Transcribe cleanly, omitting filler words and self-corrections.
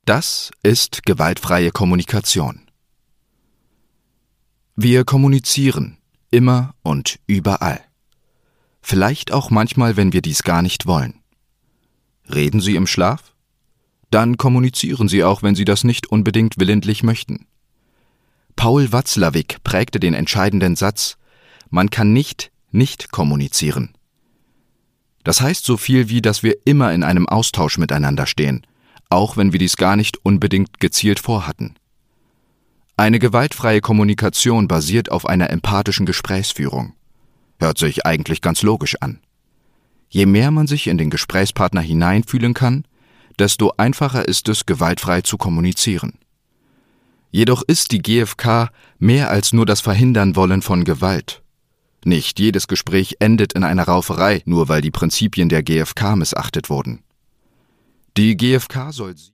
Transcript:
Das ist gewaltfreie Kommunikation. Wir kommunizieren, immer und überall. Vielleicht auch manchmal, wenn wir dies gar nicht wollen. Reden Sie im Schlaf? Dann kommunizieren Sie auch, wenn Sie das nicht unbedingt willentlich möchten. Paul Watzlawick prägte den entscheidenden Satz: Man kann nicht kommunizieren. Das heißt so viel wie, dass wir immer in einem Austausch miteinander stehen, auch wenn wir dies gar nicht unbedingt gezielt vorhatten. Eine gewaltfreie Kommunikation basiert auf einer empathischen Gesprächsführung. Hört sich eigentlich ganz logisch an. Je mehr man sich in den Gesprächspartner hineinfühlen kann, desto einfacher ist es, gewaltfrei zu kommunizieren. Jedoch ist die GfK mehr als nur das Verhindern-Wollen von Gewalt. Nicht jedes Gespräch endet in einer Rauferei, nur weil die Prinzipien der GfK missachtet wurden. Die GfK soll